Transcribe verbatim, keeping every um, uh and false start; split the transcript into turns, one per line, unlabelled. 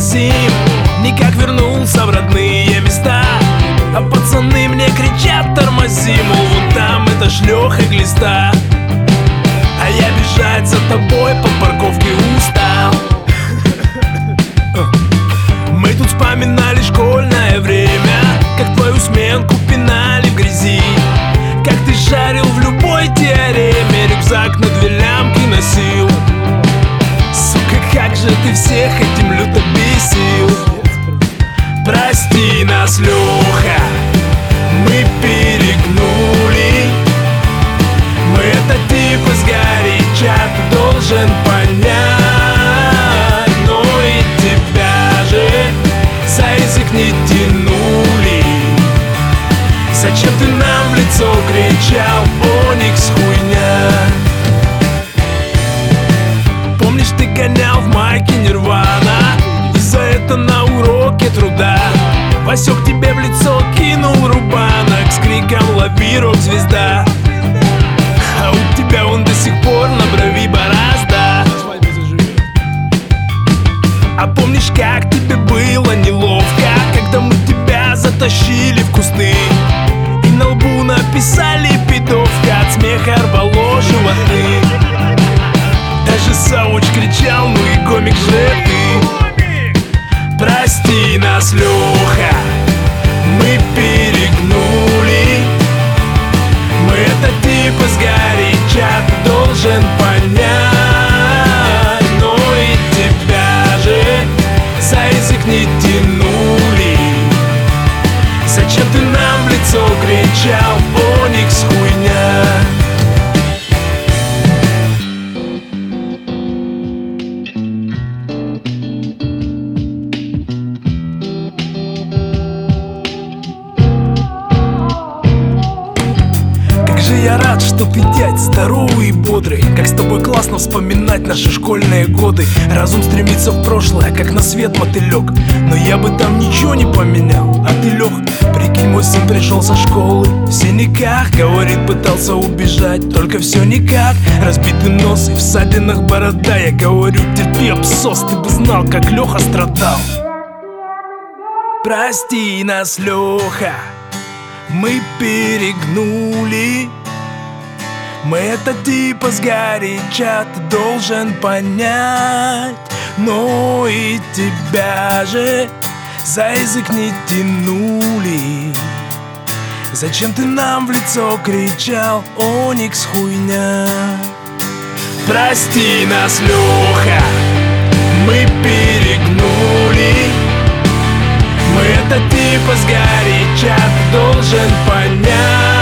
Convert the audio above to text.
невыносим. Никак вернулся в родные места, а пацаны мне кричат: тормози, мол, вон там это шлёха глиста. А я бежать за тобой по парковке устал. Мы тут вспоминали школьное время, как твою сменку пинали в грязи, как ты шарил в любой теореме, рюкзак на две лямки носил. Сука, как же ты всех этим люто бесил. Прости нас, Лёха, мы перегнули. Мы это типа сгоряча, ты должен понять. Но и тебя же за язык не тянули. Зачем ты нам в лицо кричал: Оникс хуйня? Помнишь, ты гонял в майке Нирвана, и за это на уроке труда Васёк тебе в лицо кинул рубанок с криком: лови, рок-звезда. А у тебя он до сих пор на брови борозда. А помнишь, как тебе было неловко, когда мы тебя затащили в кусты и на лбу написали пидовка, от смеха рвало животы. Даже Сауч кричал: ну и комик же ты. Прости нас, Лёха, мы перегнули. Мы это типа сгоряча, ты должен понять. Но и тебя же за язык не тянули. Зачем ты нам в лицо кричал: Оникс хуйня? Я рад, что ты, дядь, здоровый и бодрый. Как с тобой классно вспоминать наши школьные годы. Разум стремится в прошлое, как на свет мотылек, но я бы там ничего не поменял. А ты, Лех, прикинь, мой сын пришел со школы в синяках, говорит, пытался убежать, только все никак. Разбитый нос и в ссадинах борода. Я говорю: терпи, абсос, ты бы знал, как Леха страдал. Прости нас, Леха, мы перегнули. Мы это типа сгоряча, ты должен понять. Но и тебя же за язык не тянули. Зачем ты нам в лицо кричал: Оникс хуйня? Прости нас, Лёха, мы перегнули. Мы это типа сгоряча, ты должен понять.